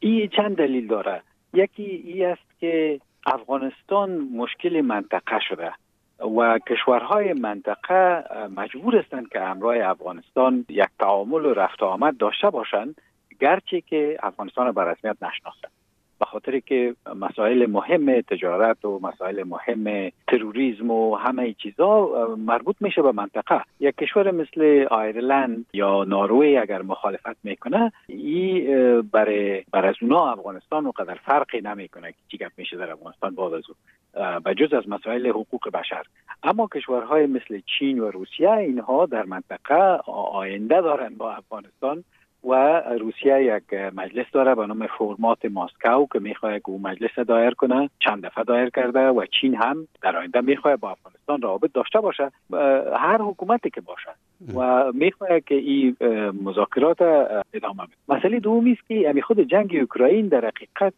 این چند دلیل داره. یکی ای است که افغانستان مشکل منطقه شده و کشورهای منطقه مجبور هستند که همراه افغانستان یک تعامل و رفت آمد داشته باشند، گرچه که افغانستان به رسمیت نشناسند، به خاطر که مسائل مهم تجارت و مسائل مهم تروریسم و همه چیزا مربوط میشه به منطقه. یک کشور مثل ایرلند یا نروژ اگر مخالفت میکنه، این برای از اونا افغانستان و قدر فرقی نمیکنه که چی گپ میشه در افغانستان بعد از اون، بجز از مسائل حقوق بشر. اما کشورهای مثل چین و روسیه اینها در منطقه آینده دارن با افغانستان و روسیه یک مجلس داره به نام فرمات ماسکو که میخواد که اون مجلس دایر کنه، چند دفعه دایر کرده و چین هم در آینده میخواد با افغانستان روابط داشته باشه، هر حکومتی که باشه و میخواد که این مذاکرات ادامه بده. مسئله دومی است که همین خود جنگ اوکراین در حقیقت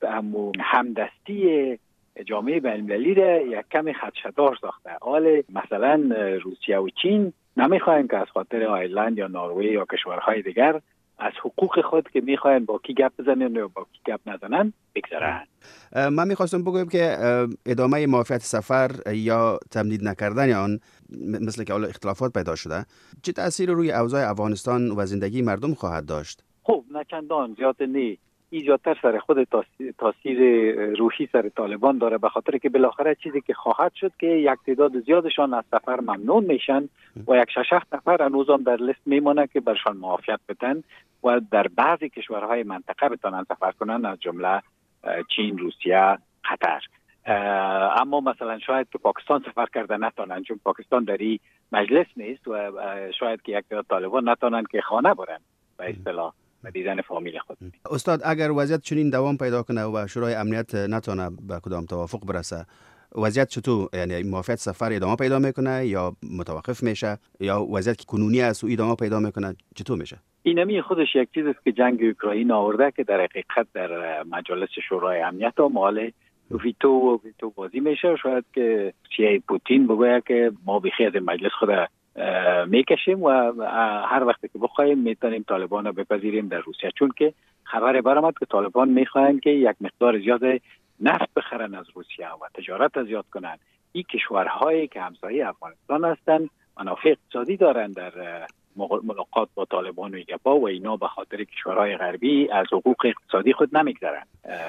همدستی جامعه بین‌المللی را یک کمی خدشه‌دار ساخته. حال مثلا روسیه و چین نمیخواین که از خاطر ایرلند یا نروژ یا کشورهای دیگر از حقوق خود که میخواین با کی گپ بزنن یا با کی گپ نزنن بگذرن. من میخواستم بگویم که ادامه موافقت سفر یا تمدید نکردن آن مثل که اختلافات پیدا شده چه تأثیر روی اوضاع افغانستان و زندگی مردم خواهد داشت؟ خب نه چندان زیاد نه، ایجادتر سر خود تاثیر روحی سر طالبان داره، به خاطر که بالاخره چیزی که خواهد شد که یک تعداد زیادشان از سفر ممنون میشن و یک 6 نفر هنوزم در لیست میمونه که برشان معافیت بدن و در بعضی کشورهای منطقه بتونن سفر کنن، از جمله چین، روسیه، قطر. اما مثلا شاید تو پاکستان سفر کرده نتونن چون پاکستان در این مجلس نیست و شاید که یک تعداد طالبان نتونن که خانه برن به اصطلاح و دیدن فامیل خود. استاد اگر وضعیت چنین دوام پیدا کنه و شورای امنیت نتونه به کدام توافق برسه، وضعیت چطور؟ یعنی موافقت سفر ادامه پیدا میکنه یا متوقف میشه یا وضعیت که کنونی است و ادامه پیدا میکنه چطور میشه؟ اینمی خودش یک چیز است که جنگ اوکراین آورده که در حقیقت در مجلس شورای امنیت مال ویتو بازی میشه. شاید که سیای پوتین بگوید که ما بیخی از مجلس خود میکشیم و هر وقت که بخوایم میتونیم طالبان رو بپذیریم در روسیه، چون که خبر برآمد که طالبان میخواین که یک مقدار زیاد نفت بخرن از روسیه و تجارت زیاد کنن. این کشورهایی که همسایه افغانستان هستند منافع اقتصادی دارن در ملاقات با طالبان و ایگپا و اینا به خاطر کشورهای غربی از حقوق اقتصادی خود نمیگذرن.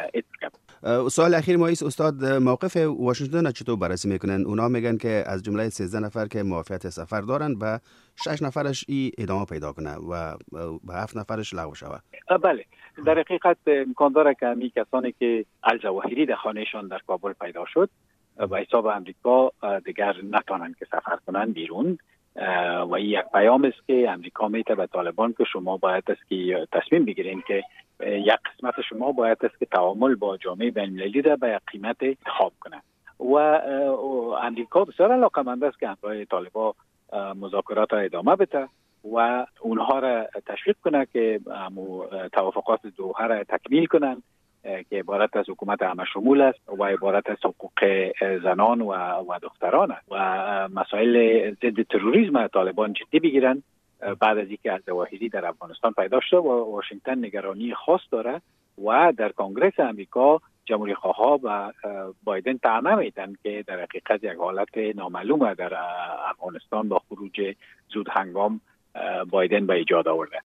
سوال اخیر ما است استاد، موقف واشنگتن چطور بررسی میکنن؟ اونا میگن که از جمله 13 نفر که موافقت سفر دارن و 6 نفرش ادامه پیدا کنه و به 7 نفرش لغو شود. بله، در حقیقت امکان داره که همین کسانی که الجواهری در خانهشان در کابل پیدا شد و حساب امریکا دیگر نتونن که سفر کنن بیرون و این یک پیام است که امریکا میته به طالبان که شما باید است که تصمیم بگیرین که یک قسمت شما باید است که تعامل با جامعه بین‌المللی را به یک قیمت انتخاب کنه و امریکا بسیار علاقه‌مند است که همراه طالبان مذاکرات را ادامه بده و اونها را تشویق کنه که توافقات دوحه را تکمیل کنن که عبارت از حکومت همه شمول است و عبارت از حقوق زنان و دختران است و مسائل ضد تروریسم طالبان جدی بگیرن. بعد از اینکه الظواهری در افغانستان پیدا شده و واشنگتن نگرانی خاص داره و در کنگره امریکا جمهوری خواها و بایدن طعنه میدن که در حقیقت یک حالت نامعلومه در افغانستان با خروج زود هنگام بایدن به ایجاد آورده.